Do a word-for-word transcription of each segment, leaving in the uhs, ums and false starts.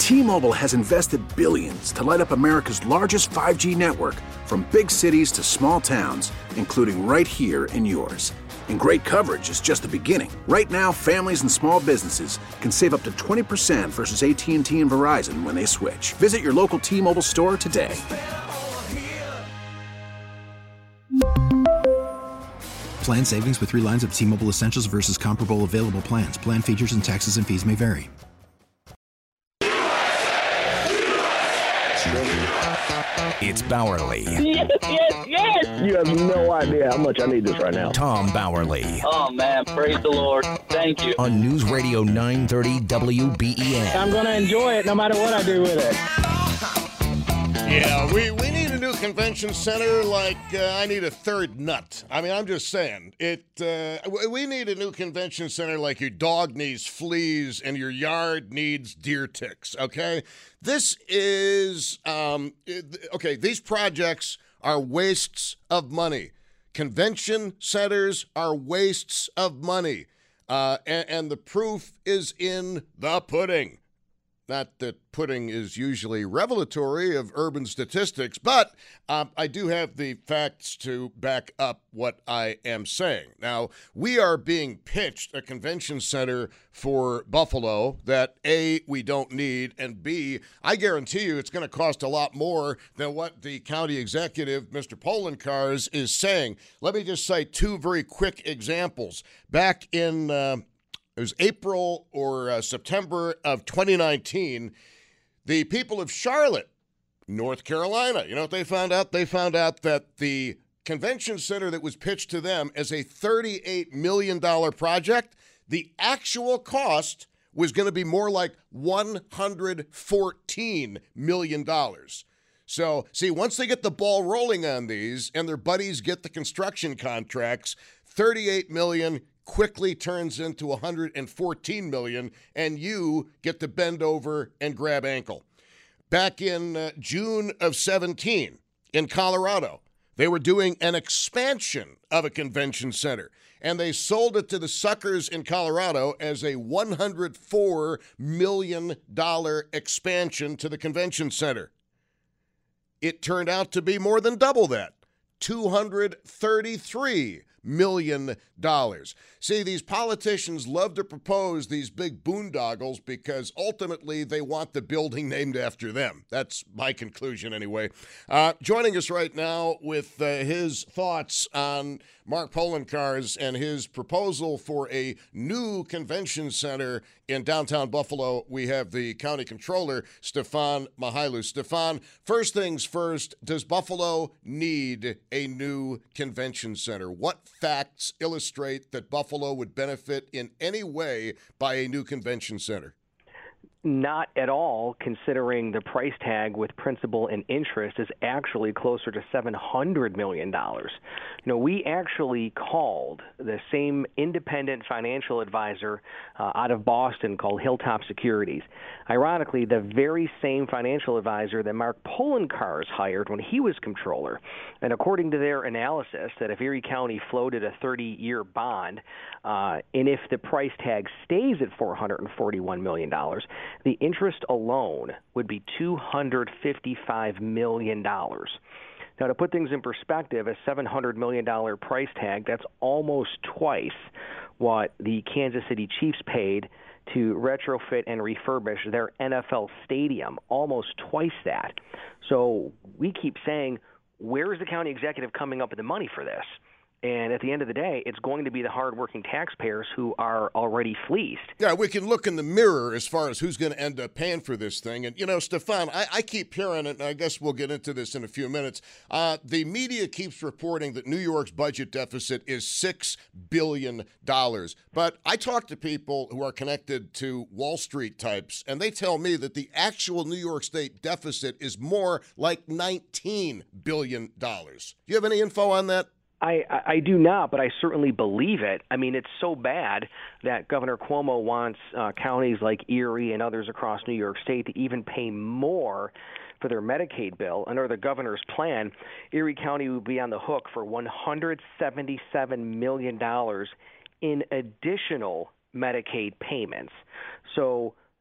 T-Mobile has invested billions to light up America's largest five G network, from big cities to small towns, including right here in yours. And great coverage is just the beginning. Right now, families and small businesses can save up to twenty percent versus A T and T and Verizon when they switch. Visit your local T-Mobile store today. Plan savings with three lines of T-Mobile Essentials versus comparable available plans. Plan features and taxes and fees may vary. It's Bowerly. Yes, yes, yes! You have no idea how much I need this right now. Tom Bowerly. Oh, man, praise the Lord. Thank you. On News Radio nine thirty W B E N. I'm going to enjoy it no matter what I do with it. Yeah, we, we need a new convention center like uh, I need a third nut. I mean, I'm just saying. It. Uh, we need a new convention center like your dog needs fleas and your yard needs deer ticks, okay? This is, um, okay, these projects are wastes of money. Convention centers are wastes of money. Uh, and, and the proof is in the pudding. Not that pudding is usually revelatory of urban statistics, but um, I do have the facts to back up what I am saying. Now, we are being pitched a convention center for Buffalo that, A, we don't need, and B, I guarantee you it's going to cost a lot more than what the county executive, Mister Polencars, is saying. Let me just cite two very quick examples. Back in... Uh, It was April or uh, September of twenty nineteen. The people of Charlotte, North Carolina, you know what they found out? They found out that the convention center that was pitched to them as a thirty-eight million dollars project, the actual cost was going to be more like one hundred fourteen million dollars. So, see, once they get the ball rolling on these and their buddies get the construction contracts, thirty-eight million dollars quickly turns into one hundred fourteen million dollars, and you get to bend over and grab ankle. Back in uh, June of seventeen in Colorado, they were doing an expansion of a convention center, and they sold it to the suckers in Colorado as a one hundred four million dollars expansion to the convention center. It turned out to be more than double that, two hundred thirty-three million dollars. See, these politicians love to propose these big boondoggles because ultimately they want the building named after them. That's my conclusion anyway. Uh, joining us right now with uh, his thoughts on Mark Polencars and his proposal for a new convention center in downtown Buffalo, we have the county controller, Stefan Mihailou. Stefan, first things first, does Buffalo need a new convention center? What facts illustrate that Buffalo would benefit in any way by a new convention center? Not at all, considering the price tag with principal and interest is actually closer to seven hundred million dollars. You know, we actually called the same independent financial advisor uh, out of Boston called Hilltop Securities. Ironically, the very same financial advisor that Mark Polencars hired when he was comptroller. And according to their analysis, that if Erie County floated a thirty-year bond, uh, and if the price tag stays at four hundred forty-one million dollars, the interest alone would be two hundred fifty-five million dollars. Now, to put things in perspective, a seven hundred million dollars price tag, that's almost twice what the Kansas City Chiefs paid to retrofit and refurbish their N F L stadium, almost twice that. So we keep saying, where is the county executive coming up with the money for this? And at the end of the day, it's going to be the hardworking taxpayers who are already fleeced. Yeah, we can look in the mirror as far as who's going to end up paying for this thing. And, you know, Stefan, I, I keep hearing it, and I guess we'll get into this in a few minutes. Uh, the media keeps reporting that New York's budget deficit is six billion dollars. But I talk to people who are connected to Wall Street types, and they tell me that the actual New York State deficit is more like nineteen billion dollars. Do you have any info on that? I, I do not, but I certainly believe it. I mean, it's so bad that Governor Cuomo wants uh, counties like Erie and others across New York State to even pay more for their Medicaid bill. Under the governor's plan, Erie County would be on the hook for one hundred seventy-seven million dollars in additional Medicaid payments. So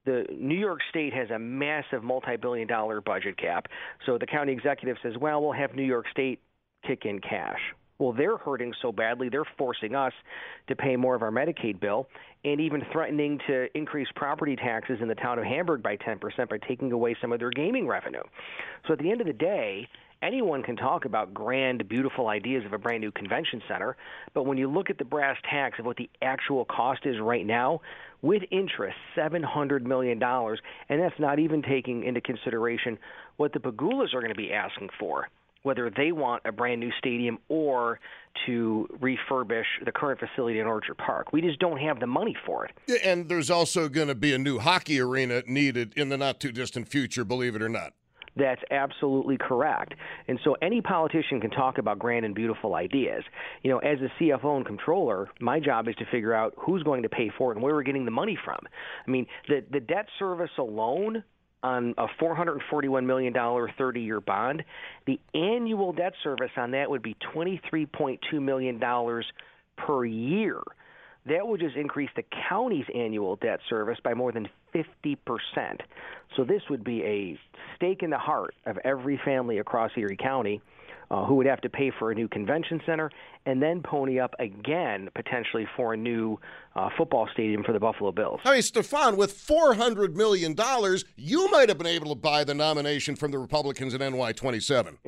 the New York State has a massive multi-billion dollar budget cap. So the county executive says, well, we'll have New York State kick in cash. Well, they're hurting so badly, they're forcing us to pay more of our Medicaid bill and even threatening to increase property taxes in the town of Hamburg by ten percent by taking away some of their gaming revenue. So at the end of the day, anyone can talk about grand, beautiful ideas of a brand new convention center, but when you look at the brass tacks of what the actual cost is right now, with interest, seven hundred million dollars, and that's not even taking into consideration what the Pegulas are going to be asking for, whether they want a brand new stadium or to refurbish the current facility in Orchard Park. We just don't have the money for it. Yeah, and there's also going to be a new hockey arena needed in the not-too-distant future, believe it or not. That's absolutely correct. And so any politician can talk about grand and beautiful ideas. You know, as a C F O and controller, my job is to figure out who's going to pay for it and where we're getting the money from. I mean, the, the debt service alone on a four hundred forty-one million dollars thirty-year bond, the annual debt service on that would be twenty-three point two million dollars per year. That would just increase the county's annual debt service by more than fifty percent. So this would be a stake in the heart of every family across Erie County uh, who would have to pay for a new convention center and then pony up again potentially for a new uh, football stadium for the Buffalo Bills. I mean, Stefan, with four hundred million dollars, you might have been able to buy the nomination from the Republicans in N Y twenty-seven.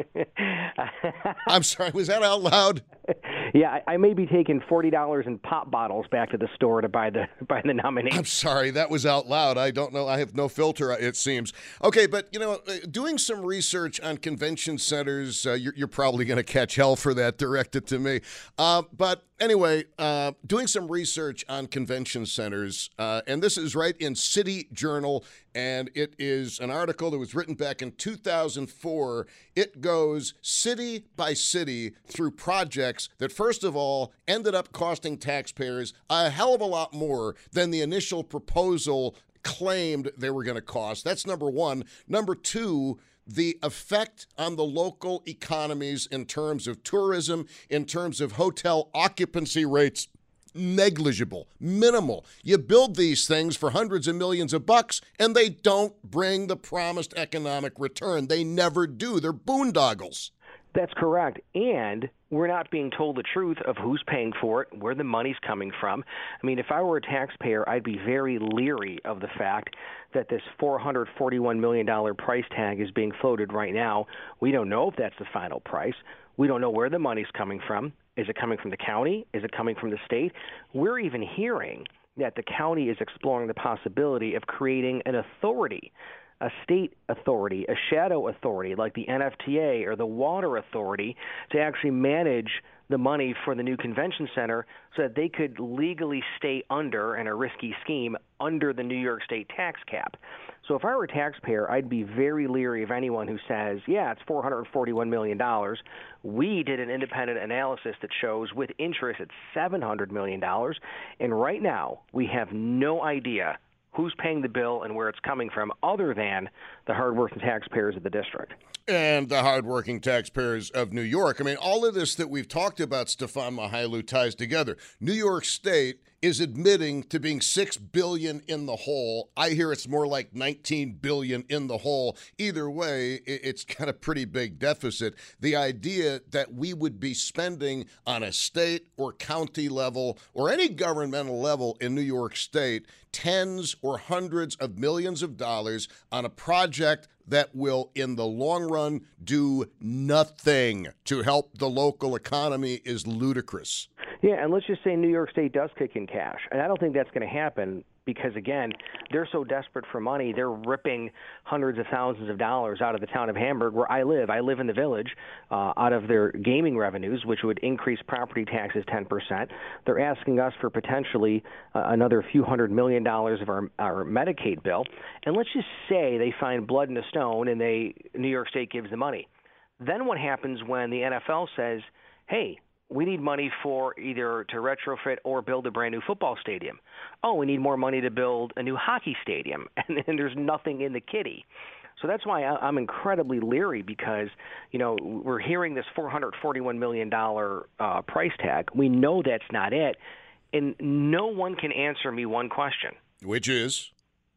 I'm sorry, was that out loud? Yeah, I, I may be taking forty dollars in pop bottles back to the store to buy the buy the nomination. I'm sorry, that was out loud. I don't know. I have no filter, it seems. Okay, but, you know, doing some research on convention centers, uh, you're, you're probably going to catch hell for that, directed to me. Uh, but anyway, uh, doing some research on convention centers, uh, and this is right in City Journal, and it is an article that was written back in two thousand four. It goes city by city through projects that, first of all, ended up costing taxpayers a hell of a lot more than the initial proposal claimed they were going to cost. That's number one. Number two, the effect on the local economies in terms of tourism, in terms of hotel occupancy rates, negligible, minimal. You build these things for hundreds of millions of bucks, and they don't bring the promised economic return. They never do. They're boondoggles. That's correct. And we're not being told the truth of who's paying for it, where the money's coming from. I mean, if I were a taxpayer, I'd be very leery of the fact that this four hundred forty-one million dollars price tag is being floated right now. We don't know if that's the final price. We don't know where the money's coming from. Is it coming from the county? Is it coming from the state? We're even hearing that the county is exploring the possibility of creating an authority, a state authority, a shadow authority like the N F T A or the Water Authority to actually manage the money for the new convention center so that they could legally stay under, in a risky scheme, under the New York State tax cap. So if I were a taxpayer, I'd be very leery of anyone who says, yeah, it's four hundred forty-one million dollars. We did an independent analysis that shows with interest it's seven hundred million dollars. And right now we have no idea who's paying the bill and where it's coming from other than the hardworking taxpayers of the district. And the hardworking taxpayers of New York. I mean, all of this that we've talked about, Stefan Mihailu, ties together. New York State is admitting to being six billion dollars in the hole. I hear it's more like nineteen billion dollars in the hole. Either way, it's got a pretty big deficit. The idea that we would be spending on a state or county level or any governmental level in New York State tens or hundreds of millions of dollars on a project that will, in the long run, do nothing to help the local economy is ludicrous. Yeah, and let's just say New York State does kick in cash. And I don't think that's going to happen because, again, they're so desperate for money, they're ripping hundreds of thousands of dollars out of the town of Hamburg, where I live. I live in the village, uh, out of their gaming revenues, which would increase property taxes ten percent. They're asking us for potentially uh, another few hundred million dollars of our, our Medicaid bill. And let's just say they find blood in a stone and they New York State gives the money. Then what happens when the N F L says, hey, we need money for either to retrofit or build a brand new football stadium. Oh, we need more money to build a new hockey stadium, and then there's nothing in the kitty. So that's why I'm incredibly leery because, you know, we're hearing this four hundred forty-one million dollars uh, price tag. We know that's not it, and no one can answer me one question. Which is?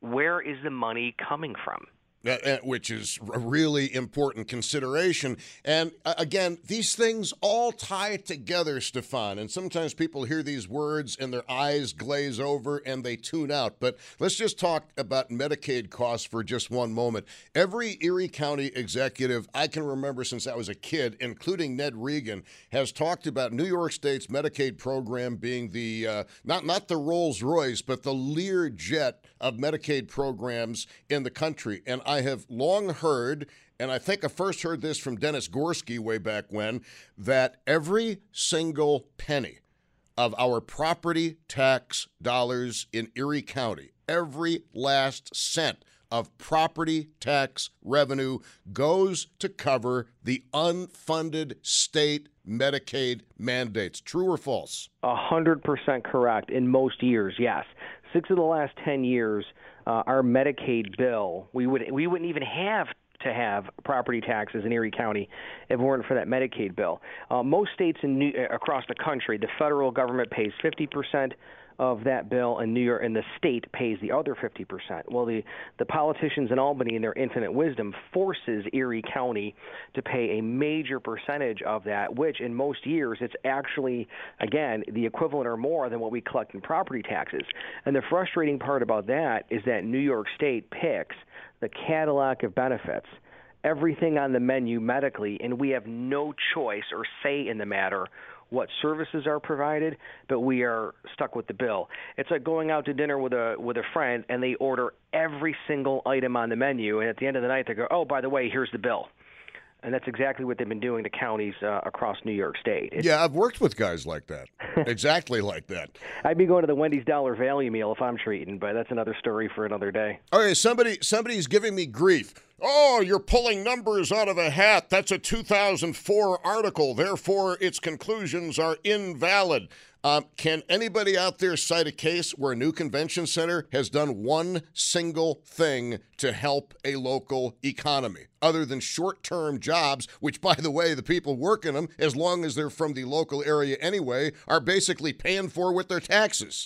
where is the money coming from? Uh, which is a really important consideration. And uh, again, these things all tie together, Stefan. And sometimes people hear these words and their eyes glaze over and they tune out. But let's just talk about Medicaid costs for just one moment. Every Erie County executive I can remember since I was a kid, including Ned Regan, has talked about New York State's Medicaid program being the, uh, not, not the Rolls Royce, but the Learjet of Medicaid programs in the country. And I have long heard, and I think I first heard this from Dennis Gorski way back when, that every single penny of our property tax dollars in Erie County, every last cent of property tax revenue goes to cover the unfunded state Medicaid mandates. True or false? A hundred percent correct. In most years, yes. Six of the last ten years, uh, our Medicaid bill, we would we wouldn't even have to have property taxes in Erie County if it weren't for that Medicaid bill. Uh, most states in New, across the country, the federal government pays fifty percent of that bill, and New York and the state pays the other fifty percent. Well, the, the politicians in Albany, in their infinite wisdom, forces Erie County to pay a major percentage of that, which in most years it's actually, again, the equivalent or more than what we collect in property taxes. And the frustrating part about that is that New York State picks the Cadillac of benefits, everything on the menu medically, and we have no choice or say in the matter what services are provided, but we are stuck with the bill. It's like going out to dinner with a with a friend, and they order every single item on the menu, and at the end of the night they go, oh, by the way, here's the bill. And that's exactly what they've been doing to counties uh, across New York State. It's, yeah, I've worked with guys like that. Exactly like that. I'd be going to the Wendy's Dollar Value meal if I'm treating, but that's another story for another day. Okay, somebody somebody's giving me grief. Oh, you're pulling numbers out of a hat. That's a two thousand four article. Therefore, its conclusions are invalid. Um, can anybody out there cite a case where a new convention center has done one single thing to help a local economy other than short-term jobs, which, by the way, the people working them, as long as they're from the local area anyway, are basically paying for with their taxes?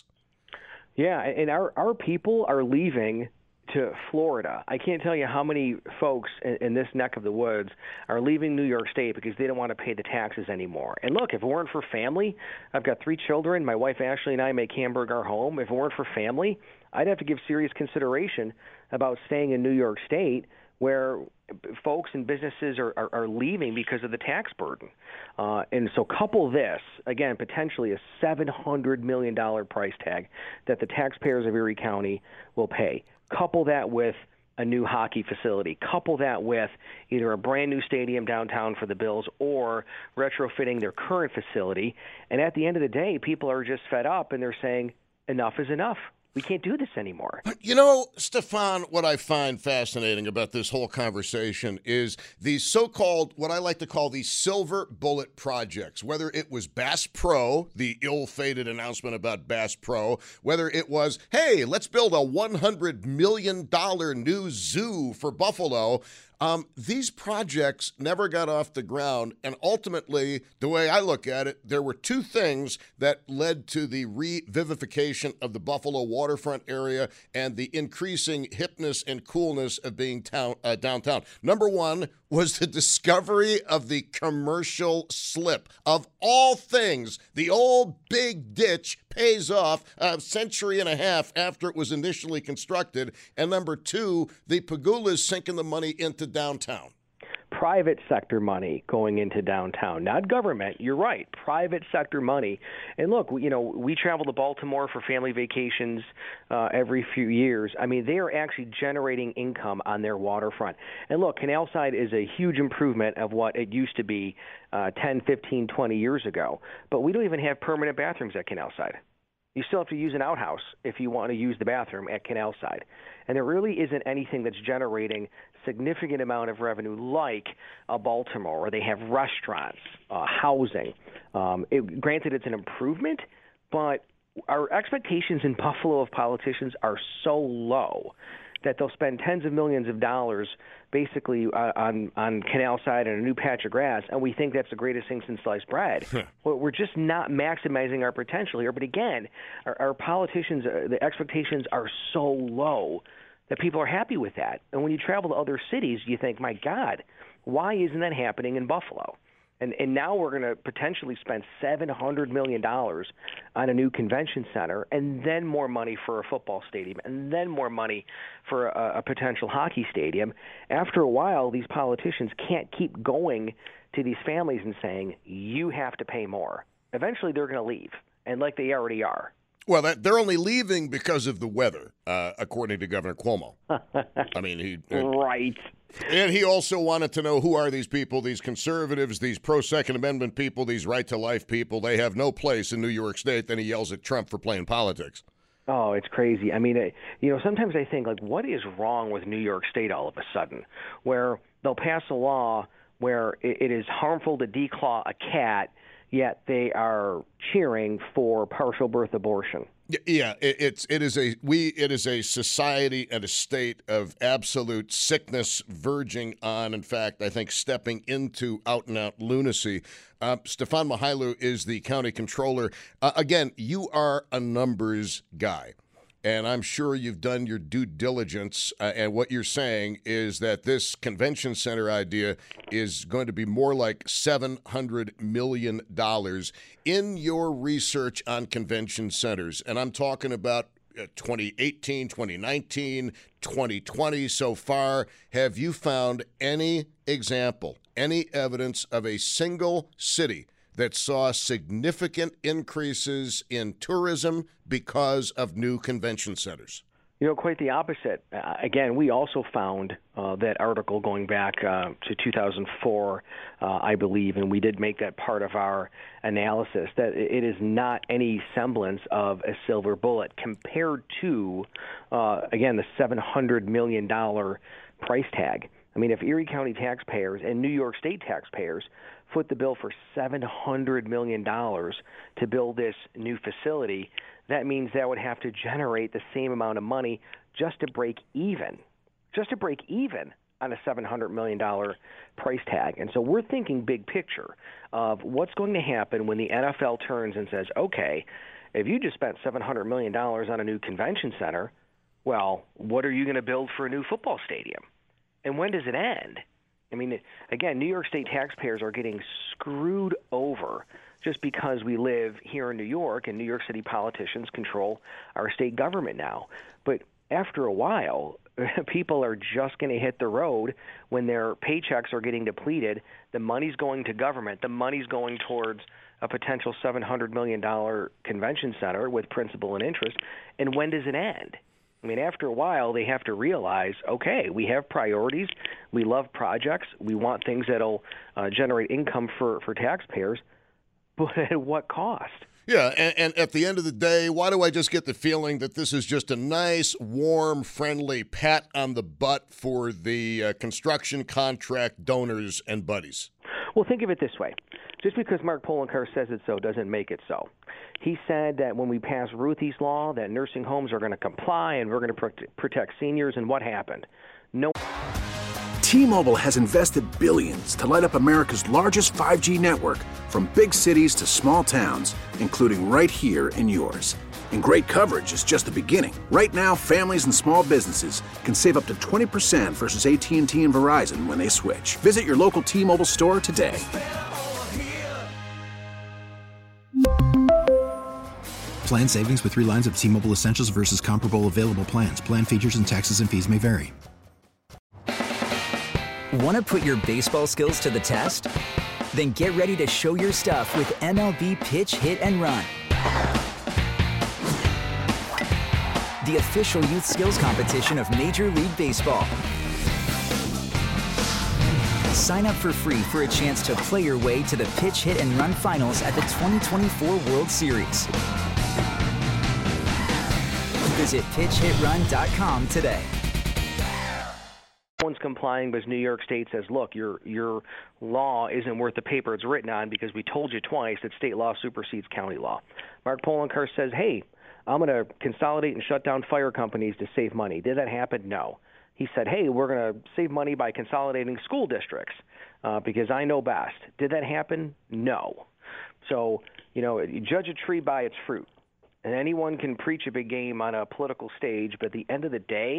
Yeah, and our, our people are leaving to Florida. I can't tell you how many folks in, in this neck of the woods are leaving New York State because they don't want to pay the taxes anymore. And look, if it weren't for family, I've got three children. My wife Ashley and I make Hamburg our home. If it weren't for family, I'd have to give serious consideration about staying in New York State, where folks and businesses are, are, are leaving because of the tax burden. Uh, and so couple this, again, potentially a seven hundred million dollars price tag that the taxpayers of Erie County will pay. Couple that with a new hockey facility. Couple that with either a brand new stadium downtown for the Bills or retrofitting their current facility. And at the end of the day, people are just fed up and they're saying, enough is enough. We can't do this anymore. You know, Stefan, what I find fascinating about this whole conversation is these so-called, what I like to call these silver bullet projects, whether it was Bass Pro, the ill-fated announcement about Bass Pro, whether it was, hey, let's build a one hundred million dollars new zoo for Buffalo. Um, these projects never got off the ground, and ultimately, the way I look at it, there were two things that led to the revivification of the Buffalo waterfront area and the increasing hipness and coolness of being town, uh, downtown. Number one was the discovery of the commercial slip. Of all things, the old big ditch pays off a century and a half after it was initially constructed. And number two, the Pagulas sinking the money into downtown. Private sector money going into downtown, not government. You're right, private sector money. And look, you know, we travel to Baltimore for family vacations uh, every few years. I mean, they are actually generating income on their waterfront. And look, Canalside is a huge improvement of what it used to be uh, ten, fifteen, twenty years ago. But we don't even have permanent bathrooms at Canalside. You still have to use an outhouse if you want to use the bathroom at Canalside. And there really isn't anything that's generating significant amount of revenue like a Baltimore, where they have restaurants, uh, housing. Um, it, granted, it's an improvement, but our expectations in Buffalo of politicians are so low that they'll spend tens of millions of dollars basically uh, on on Canalside and a new patch of grass, and we think that's the greatest thing since sliced bread. Well, we're just not maximizing our potential here. But again, our, our politicians, uh, the expectations are so low that people are happy with that. And when you travel to other cities, you think, my God, why isn't that happening in Buffalo? And and now we're going to potentially spend seven hundred million dollars on a new convention center, and then more money for a football stadium, and then more money for a, a potential hockey stadium. After a while, these politicians can't keep going to these families and saying, you have to pay more. Eventually, they're going to leave, and like they already are. Well, that, they're only leaving because of the weather, uh, according to Governor Cuomo. I mean, he right. And he also wanted to know, who are these people, these conservatives, these pro-Second Amendment people, these right-to-life people? They have no place in New York State. Then he yells at Trump for playing politics. Oh, it's crazy. I mean, you know, sometimes I think, like, what is wrong with New York State all of a sudden, where they'll pass a law where it is harmful to declaw a cat, yet they are cheering for partial birth abortion. Yeah, it, it's it is a we it is a society and a state of absolute sickness, verging on, in fact, I think, stepping into out and out lunacy. Uh, Stefan Mihailu is the county controller. Uh, again, you are a numbers guy, and I'm sure you've done your due diligence. Uh, and what you're saying is that this convention center idea is going to be more like seven hundred million dollars. In your research on convention centers, and I'm talking about uh, twenty eighteen, twenty nineteen, twenty twenty so far, have you found any example, any evidence of a single city that saw significant increases in tourism because of new convention centers? You know, quite the opposite. Uh, again, we also found uh, that article going back uh, to two thousand four, uh, I believe, and we did make that part of our analysis, that it is not any semblance of a silver bullet compared to, uh, again, the seven hundred million dollars price tag. I mean, if Erie County taxpayers and New York State taxpayers foot the bill for seven hundred million dollars to build this new facility, that means that would have to generate the same amount of money just to break even, just to break even on a seven hundred million dollars price tag. And so we're thinking big picture of what's going to happen when the N F L turns and says, okay, if you just spent seven hundred million dollars on a new convention center, well, what are you going to build for a new football stadium? And when does it end? I mean, again, New York State taxpayers are getting screwed over just because we live here in New York and New York City politicians control our state government now. But after a while, people are just going to hit the road when their paychecks are getting depleted. The money's going to government. The money's going towards a potential seven hundred million dollars convention center with principal and interest. And when does it end? I mean, after a while, they have to realize, okay, we have priorities. We love projects. We want things that'll uh, generate income for, for taxpayers. But at what cost? Yeah, and, and at the end of the day, why do I just get the feeling that this is just a nice, warm, friendly pat on the butt for the uh, construction contract donors and buddies? Well, think of it this way. Just because Mark Poloncarz says it so doesn't make it so. He said that when we pass Ruthie's Law, that nursing homes are going to comply and we're going to pro- protect seniors, and what happened? No. T-Mobile has invested billions to light up America's largest five G network, from big cities to small towns, including right here in yours. And great coverage is just the beginning. Right now, families and small businesses can save up to twenty percent versus A T and T and Verizon when they switch. Visit your local T-Mobile store today. Plan savings with three lines of T-Mobile Essentials versus comparable available plans. Plan features and taxes and fees may vary. Want to put your baseball skills to the test? Then get ready to show your stuff with M L B Pitch, Hit, and Run. The official youth skills competition of Major League Baseball. Sign up for free for a chance to play your way to the Pitch, Hit, and Run finals at the twenty twenty-four World Series. Visit pitch hit run dot com today. No one's complying because New York State says, look, your your law isn't worth the paper it's written on because we told you twice that state law supersedes county law. Mark Poloncarz says, hey, I'm going to consolidate and shut down fire companies to save money. Did that happen? No. He said, hey, we're going to save money by consolidating school districts uh, because I know best. Did that happen? No. So, you know, you judge a tree by its fruit. And anyone can preach a big game on a political stage, but at the end of the day,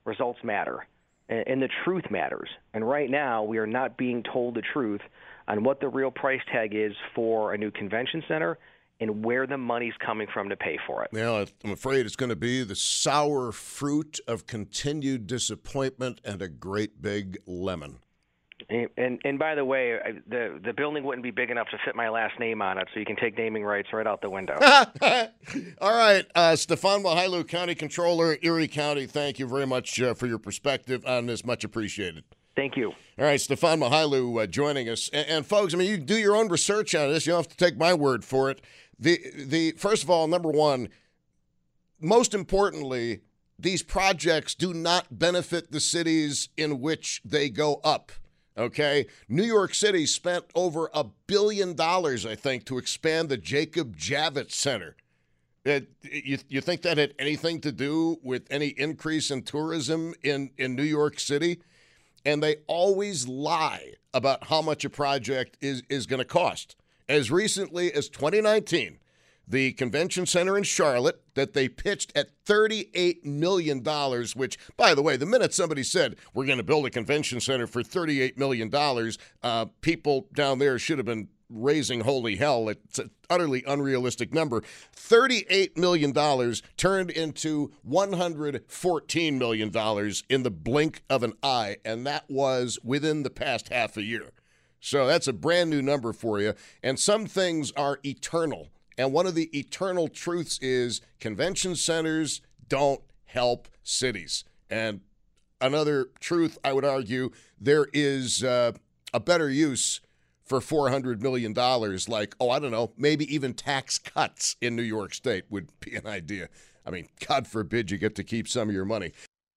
results matter, and, and the truth matters. And right now, we are not being told the truth on what the real price tag is for a new convention center and where the money's coming from to pay for it. Well, I'm afraid it's going to be the sour fruit of continued disappointment and a great big lemon. And, and and by the way, I, the the building wouldn't be big enough to fit my last name on it, so you can take naming rights right out the window. All right, uh, Stefan Mychajliw, County Controller, Erie County, thank you very much uh, for your perspective on this. Much appreciated. Thank you. All right, Stefan Mychajliw uh, joining us. And, and folks, I mean, you do your own research on this. You don't have to take my word for it. The the first of all, number one, most importantly, these projects do not benefit the cities in which they go up. Okay, New York City spent over a billion dollars, I think, to expand the Jacob Javits Center. It, you, you think that had anything to do with any increase in tourism in, in New York City? And they always lie about how much a project is, is going to cost. As recently as twenty nineteen, the convention center in Charlotte that they pitched at thirty-eight million dollars, which, by the way, the minute somebody said, we're going to build a convention center for thirty-eight million dollars, uh, people down there should have been raising holy hell. It's an utterly unrealistic number. thirty-eight million dollars turned into one hundred fourteen million dollars in the blink of an eye, and that was within the past half a year. So that's a brand new number for you. And some things are eternal. And one of the eternal truths is convention centers don't help cities. And another truth, I would argue, there is uh, a better use for four hundred million dollars, like, oh, I don't know, maybe even tax cuts in New York State would be an idea. I mean, God forbid you get to keep some of your money.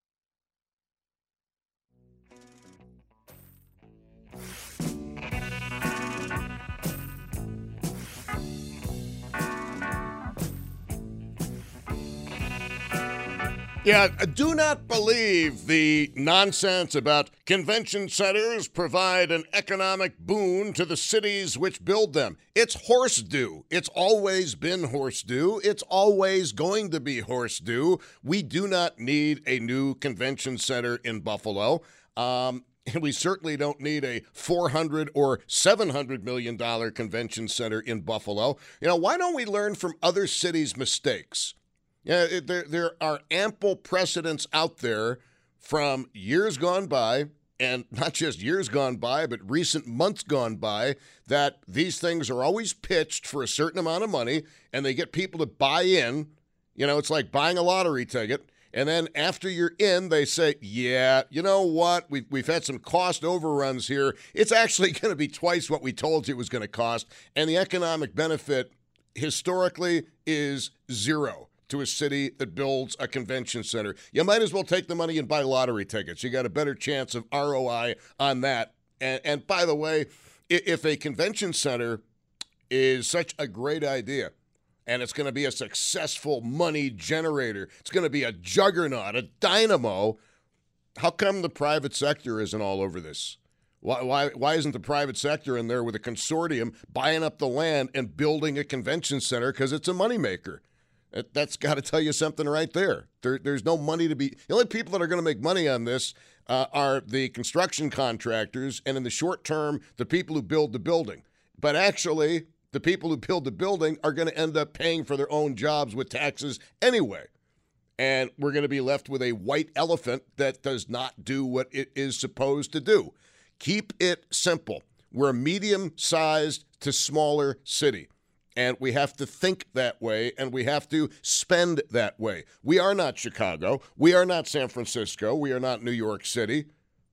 Yeah, do not believe the nonsense about convention centers provide an economic boon to the cities which build them. It's horse do. It's always been horse do. It's always going to be horse do. We do not need a new convention center in Buffalo. Um, and we certainly don't need a four hundred or seven hundred million dollars convention center in Buffalo. You know, why don't we learn from other cities' mistakes? Yeah, it, there there are ample precedents out there from years gone by, and not just years gone by, but recent months gone by, that these things are always pitched for a certain amount of money, and they get people to buy in. You know, it's like buying a lottery ticket, and then after you're in, they say, yeah, you know what, we've, we've had some cost overruns here. It's actually going to be twice what we told you it was going to cost, and the economic benefit historically is zero to a city that builds a convention center. You might as well take the money and buy lottery tickets. You got a better chance of R O I on that. And, and by the way, if a convention center is such a great idea and it's going to be a successful money generator, it's going to be a juggernaut, a dynamo, how come the private sector isn't all over this? Why, why, why isn't the private sector in there with a consortium buying up the land and building a convention center? Because it's a moneymaker. That's got to tell you something right there. there. There's no money to be. The only people that are going to make money on this uh, are the construction contractors, and in the short term, the people who build the building. But actually, the people who build the building are going to end up paying for their own jobs with taxes anyway. And we're going to be left with a white elephant that does not do what it is supposed to do. Keep it simple. We're a medium-sized to smaller city. And we have to think that way, and we have to spend that way. We are not Chicago. We are not San Francisco. We are not New York City,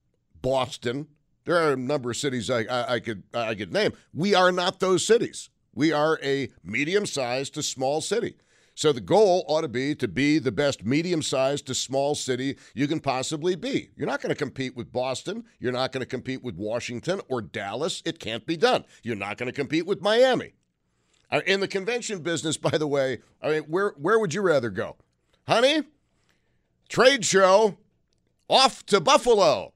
Boston. There are a number of cities I, I, I could I could name. We are not those cities. We are a medium-sized to small city. So the goal ought to be to be the best medium-sized to small city you can possibly be. You're not going to compete with Boston. You're not going to compete with Washington or Dallas. It can't be done. You're not going to compete with Miami. In the convention business, by the way, I mean, where where would you rather go? Honey, trade show, off to Buffalo.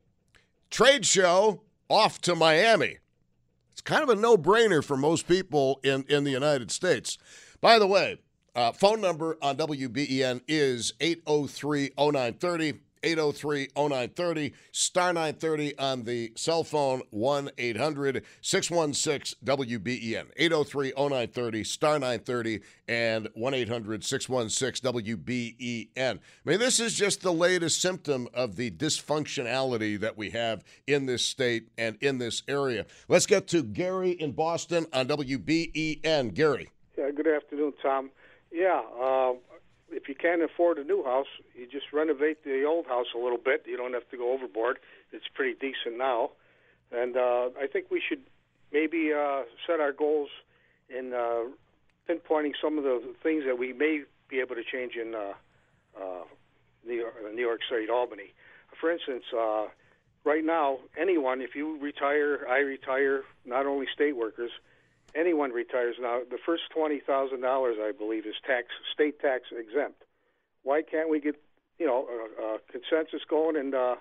Trade show, off to Miami. It's kind of a no-brainer for most people in, in the United States. By the way, uh, phone number on W B E N is eight oh three oh nine three oh, eight oh three oh nine thirty, star nine thirty on the cell phone, one eight hundred six one six W B E N, eight oh three oh nine thirty, star nine thirty, and one eight hundred six one six W B E N. I mean, this is just the latest symptom of the dysfunctionality that we have in this state and in this area. Let's get to Gary in Boston on W B E N. Gary. Yeah, good afternoon, Tom. Yeah, uh, if you can't afford a new house, you just renovate the old house a little bit. You don't have to go overboard. It's pretty decent now. And uh, I think we should maybe uh, set our goals in uh, pinpointing some of the things that we may be able to change in uh, uh, New York, New York State, Albany. For instance, uh, right now, anyone, if you retire, I retire, not only state workers, anyone retires now, the first twenty thousand dollars, I believe, is tax state tax exempt. Why can't we get, you know, a, a consensus going and uh,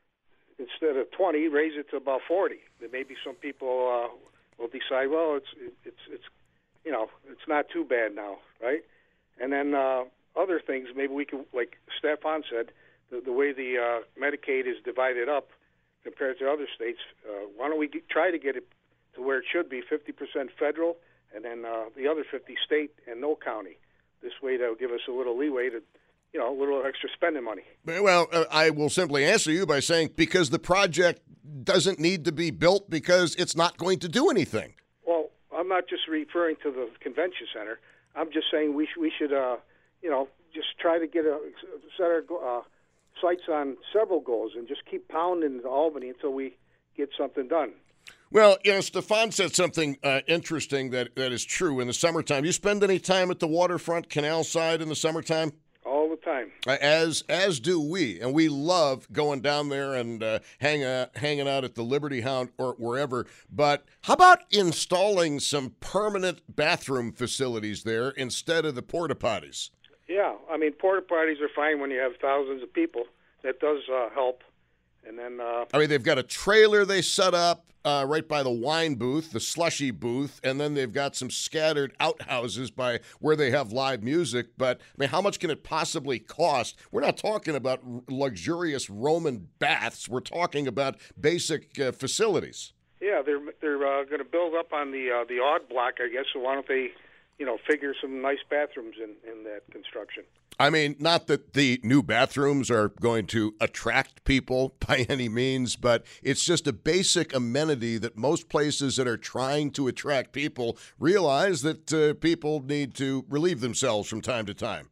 instead of twenty, raise it to about forty? Then maybe some people uh, will decide, well, it's it's it's you know, it's not too bad now, right? And then uh, other things, maybe we could, like Stefan said, the, the way the uh, Medicaid is divided up compared to other states. Uh, why don't we get, try to get it to where it should be, fifty percent federal, and then uh, the other fifty state and no county. This way, that will give us a little leeway to, you know, a little extra spending money. Well, uh, I will simply answer you by saying because the project doesn't need to be built because it's not going to do anything. Well, I'm not just referring to the convention center. I'm just saying we sh- we should, uh, you know, just try to get a set our uh, sights on several goals and just keep pounding Albany until we get something done. Well, you know, Stefan said something uh, interesting that, that is true in the summertime. You spend any time at the waterfront canal side in the summertime? All the time. Uh, as as do we, and we love going down there and uh, hang, uh, hanging out at the Liberty Hound or wherever. But how about installing some permanent bathroom facilities there instead of the porta potties? Yeah, I mean, porta potties are fine when you have thousands of people. That does uh, help. And then, uh, I mean, they've got a trailer they set up uh, right by the wine booth, the slushy booth, and then they've got some scattered outhouses by where they have live music. But, I mean, how much can it possibly cost? We're not talking about r- luxurious Roman baths. We're talking about basic uh, facilities. Yeah, they're they're uh, going to build up on the uh, the odd block, I guess. So why don't they, you know, figure some nice bathrooms in, in that construction? I mean, not that the new bathrooms are going to attract people by any means, but it's just a basic amenity that most places that are trying to attract people realize that uh, people need to relieve themselves from time to time.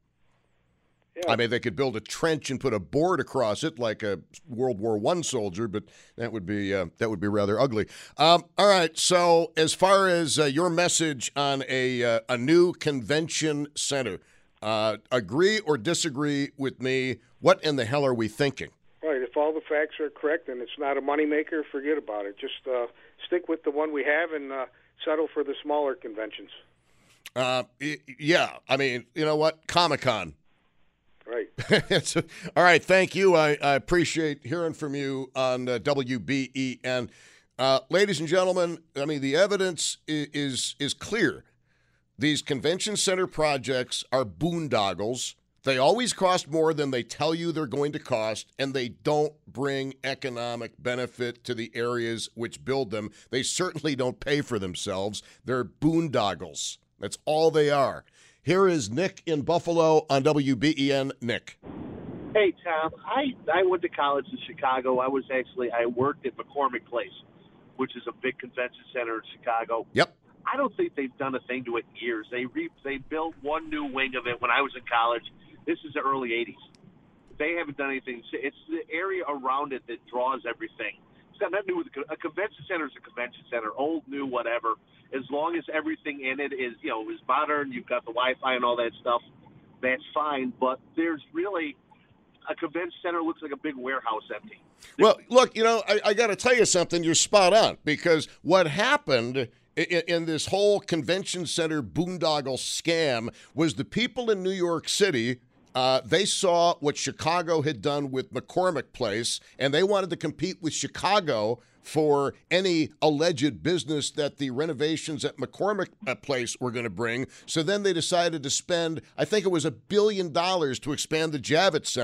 Yeah. I mean, they could build a trench and put a board across it like a World War One soldier, but that would be uh, that would be rather ugly. Um, all right, so as far as uh, your message on a uh, a new convention center, Uh, agree or disagree with me, what in the hell are we thinking? Right. If all the facts are correct and it's not a moneymaker, forget about it. Just uh, stick with the one we have and uh, settle for the smaller conventions. Uh, yeah. I mean, you know what? Comic-Con. Right. All right. Thank you. I, I appreciate hearing from you on uh, W B E N. Uh, ladies and gentlemen, I mean, the evidence is, is, is clear. These convention center projects are boondoggles. They always cost more than they tell you they're going to cost, and they don't bring economic benefit to the areas which build them. They certainly don't pay for themselves. They're boondoggles. That's all they are. Here is Nick in Buffalo on W B E N. Nick. Hey, Tom. I, I went to college in Chicago. I was actually, I worked at McCormick Place, which is a big convention center in Chicago. Yep. I don't think they've done a thing to it in years. They re- they built one new wing of it when I was in college. This is the early eighties. They haven't done anything. It's the area around it that draws everything. It's got nothing to do with the, a convention center is a convention center, old, new, whatever. As long as everything in it is, you know, is modern, you've got the Wi-Fi and all that stuff, that's fine. But there's really a convention center looks like a big warehouse empty. Well, look, you know, I, I got to tell you something. You're spot on, because what happened in, in this whole convention center boondoggle scam was the people in New York City. Uh, they saw what Chicago had done with McCormick Place, and they wanted to compete with Chicago for any alleged business that the renovations at McCormick Place were going to bring. So then they decided to spend, I think it was a billion dollars to expand the Javits Center.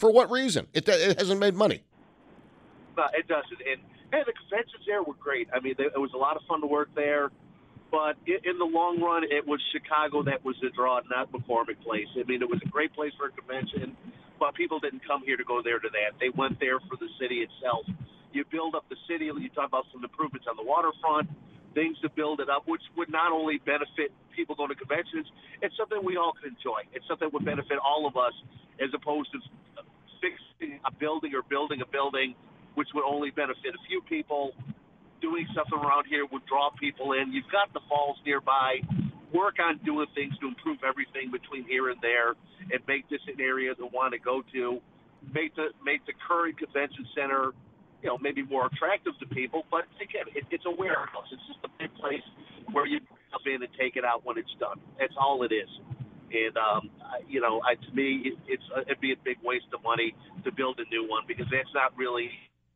For what reason? It, it hasn't made money. No, it doesn't. And hey, the conventions there were great. I mean, they, it was a lot of fun to work there. But in, in the long run, it was Chicago that was the draw, not McCormick Place. I mean, it was a great place for a convention, but people didn't come here to go there to that. They went there for the city itself. You build up the city. You talk about some improvements on the waterfront, things to build it up, which would not only benefit people going to conventions, it's something we all can enjoy. It's something that would benefit all of us as opposed to fixing a building or building a building, which would only benefit a few people. Doing something around here would draw people in. You've got the falls nearby. Work on doing things to improve everything between here and there and make this an area to want to go to. Make the, make the current convention center, you know, maybe more attractive to people, but again, it, it's a warehouse. It's just a big place where you come in and take it out when it's done. That's all it is. And um, I- you know, I, to me, it, it's it'd be a big waste of money to build a new one because that's not really.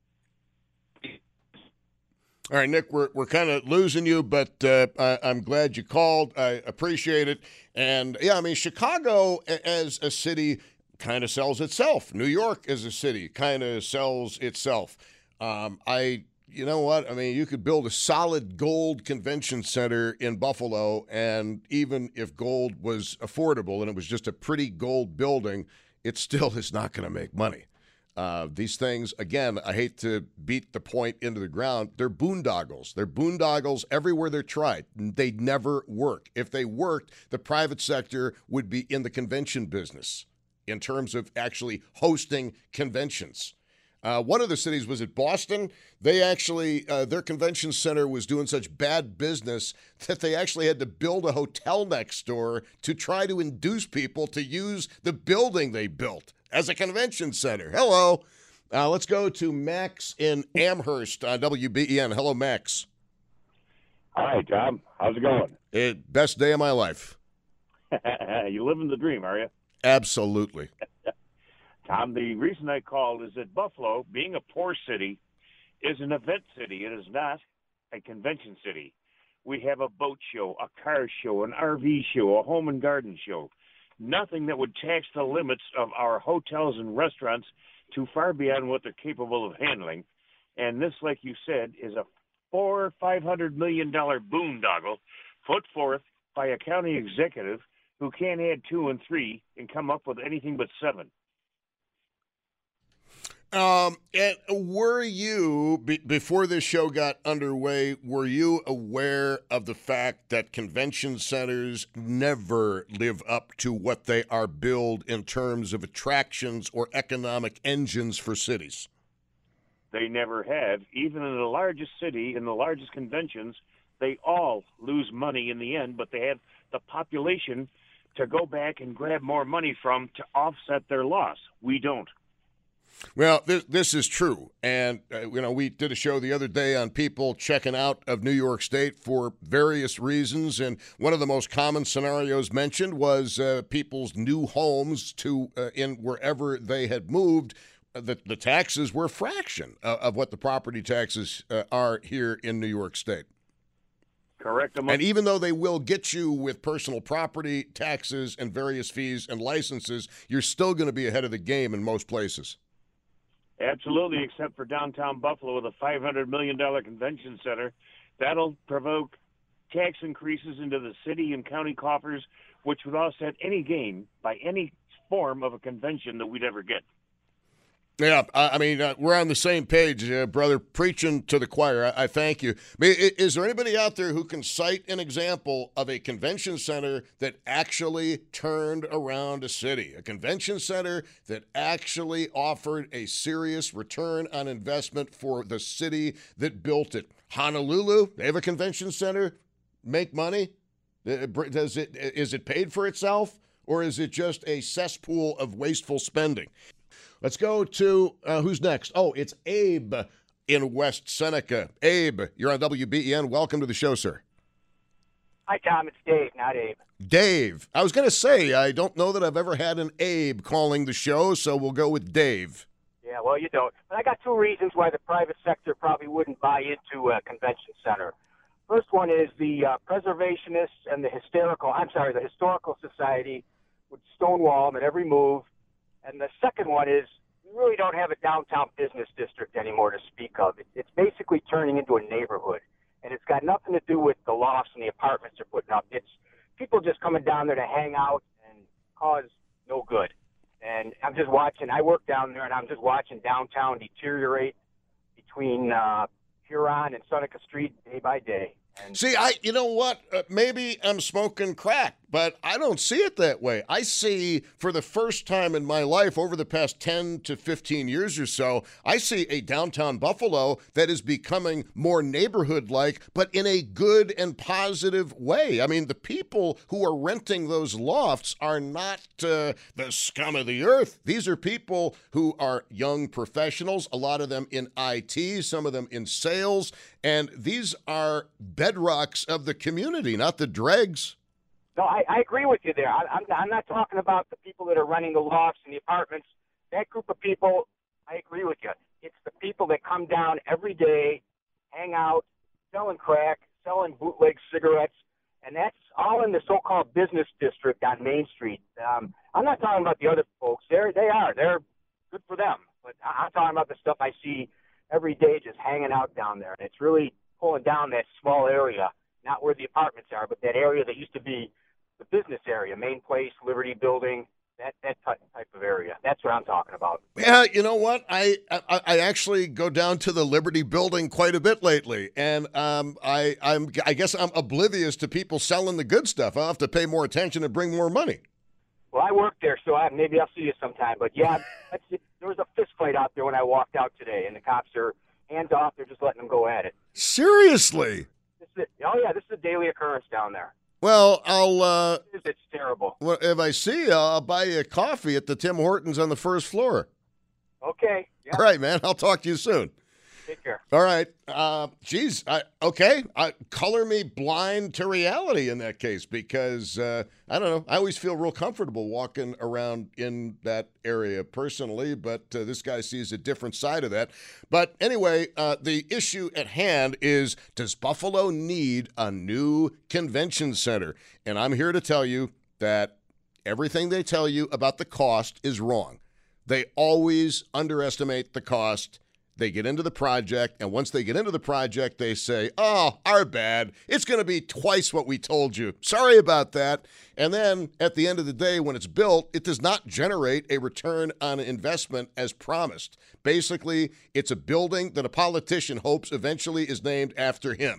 All right, Nick, we're we're kind of losing you, but uh, I, I'm glad you called. I appreciate it. And yeah, I mean, Chicago a- as a city kind of sells itself. New York as a city kind of sells itself. Um, I, you know what? I mean, you could build a solid gold convention center in Buffalo, and even if gold was affordable and it was just a pretty gold building, it still is not going to make money. Uh, these things, again, I hate to beat the point into the ground. They're boondoggles. They're boondoggles everywhere they're tried. They never work. If they worked, the private sector would be in the convention business in terms of actually hosting conventions. Uh, one of the cities was at Boston. They actually, uh, their convention center was doing such bad business that they actually had to build a hotel next door to try to induce people to use the building they built as a convention center. Hello. Uh, let's go to Max in Amherst on W B E N. Hello, Max. Hi, Tom. How's it going? It, best day of my life. You living the dream, are you? Absolutely. Tom, the reason I called is that Buffalo, being a poor city, is an event city. It is not a convention city. We have a boat show, a car show, an R V show, a home and garden show. Nothing that would tax the limits of our hotels and restaurants too far beyond what they're capable of handling. And this, like you said, is a four or five hundred million dollar boondoggle put forth by a county executive who can't add two and three and come up with anything but seven. Um, and were you, be, before this show got underway, were you aware of the fact that convention centers never live up to what they are billed in terms of attractions or economic engines for cities? They never have. Even in the largest city, in the largest conventions, they all lose money in the end, but they have the population to go back and grab more money from to offset their loss. We don't. Well, this, this is true. And, uh, you know, we did a show the other day on people checking out of New York State for various reasons. And one of the most common scenarios mentioned was uh, people's new homes to uh, in wherever they had moved. Uh, the, the taxes were a fraction of, of what the property taxes uh, are here in New York State. Correct. And even though they will get you with personal property taxes and various fees and licenses, you're still going to be ahead of the game in most places. Absolutely, except for downtown Buffalo with a five hundred million dollars convention center. That'll provoke tax increases into the city and county coffers, which would offset any gain by any form of a convention that we'd ever get. Yeah, I I mean, uh, we're on the same page, uh, brother, preaching to the choir. I, I thank you. I mean, i- is there anybody out there who can cite an example of a convention center that actually turned around a city? A convention center that actually offered a serious return on investment for the city that built it. Honolulu, they have a convention center, make money? Uh, Does it, is it paid for itself, or is it just a cesspool of wasteful spending? Let's go to, uh, who's next? Oh, it's Abe in West Seneca. Abe, you're on W B E N. Welcome to the show, sir. Hi, Tom. It's Dave, not Abe. Dave. I was going to say, I don't know that I've ever had an Abe calling the show, so we'll go with Dave. Yeah, well, you don't. But I got two reasons why the private sector probably wouldn't buy into a convention center. First one is the uh, preservationists and the hysterical, I'm sorry, the historical society would stonewall them at every move, And the second one is we really don't have a downtown business district anymore to speak of. It, it's basically turning into a neighborhood, and it's got nothing to do with the lofts and the apartments they're putting up. It's people just coming down there to hang out and cause no good. And I'm just watching. I work down there, and I'm just watching downtown deteriorate between uh, Huron and Seneca Street day by day. And See, I, you know what? Uh, maybe I'm smoking crack, but I don't see it that way. I see, for the first time in my life, over the past ten to fifteen years or so, I see a downtown Buffalo that is becoming more neighborhood-like, but in a good and positive way. I mean, the people who are renting those lofts are not uh, the scum of the earth. These are people who are young professionals, a lot of them in I T, some of them in sales, and these are bedrocks of the community, not the dregs. No, I, I agree with you there. I, I'm, I'm not talking about the people that are running the lofts and the apartments. That group of people, I agree with you. It's the people that come down every day, hang out, selling crack, selling bootleg cigarettes, and that's all in the so-called business district on Main Street. Um, I'm not talking about the other folks. They're, they are. They're good for them. But I'm talking about the stuff I see every day just hanging out down there. And it's really pulling down that small area, not where the apartments are, but that area that used to be the business area, Main Place, Liberty Building, that that type of area. That's what I'm talking about. Yeah, you know what? I I, I actually go down to the Liberty Building quite a bit lately, and um, I I'm I guess I'm oblivious to people selling the good stuff. I'll have to pay more attention and bring more money. Well, I work there, so I, maybe I'll see you sometime. But yeah, that's it. There was a fist fight out there when I walked out today, and the cops are hands off. They're just letting them go at it. Seriously? This is, oh yeah, this is a daily occurrence down there. Well, I'll. Uh, it's terrible. Well, if I see you, I'll buy you a coffee at the Tim Hortons on the first floor. Okay. Yeah. All right, man. I'll talk to you soon. Take care. All right. Uh, geez. I, okay. I, color me blind to reality in that case because, uh, I don't know, I always feel real comfortable walking around in that area personally, but uh, this guy sees a different side of that. But anyway, uh, the issue at hand is, does Buffalo need a new convention center? And I'm here to tell you that everything they tell you about the cost is wrong. They always underestimate the cost. They get into the project, and once they get into the project, they say, oh, our bad. It's going to be twice what we told you. Sorry about that. And then at the end of the day, when it's built, it does not generate a return on investment as promised. Basically, it's a building that a politician hopes eventually is named after him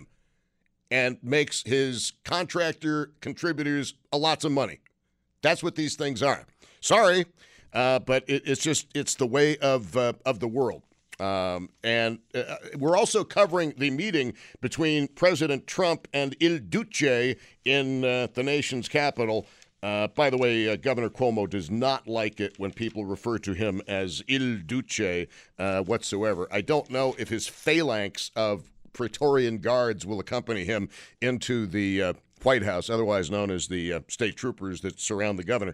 and makes his contractor contributors a lots of money. That's what these things are. Sorry, uh, but it, it's just, it's the way of uh, of the world. Um, and uh, we're also covering the meeting between President Trump and Il Duce in uh, the nation's capital. Uh, by the way, uh, Governor Cuomo does not like it when people refer to him as Il Duce uh, whatsoever. I don't know if his phalanx of Praetorian guards will accompany him into the uh, White House, otherwise known as the uh, state troopers that surround the governor.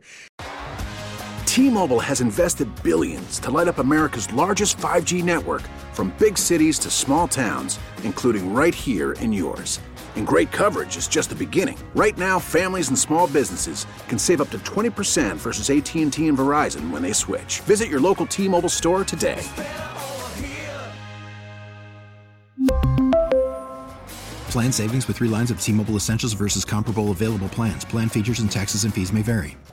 T-Mobile has invested billions to light up America's largest five G network, from big cities to small towns, including right here in yours. And great coverage is just the beginning. Right now, families and small businesses can save up to twenty percent versus A T and T and Verizon when they switch. Visit your local T-Mobile store today. Plan savings with three lines of T-Mobile Essentials versus comparable available plans. Plan features and taxes and fees may vary.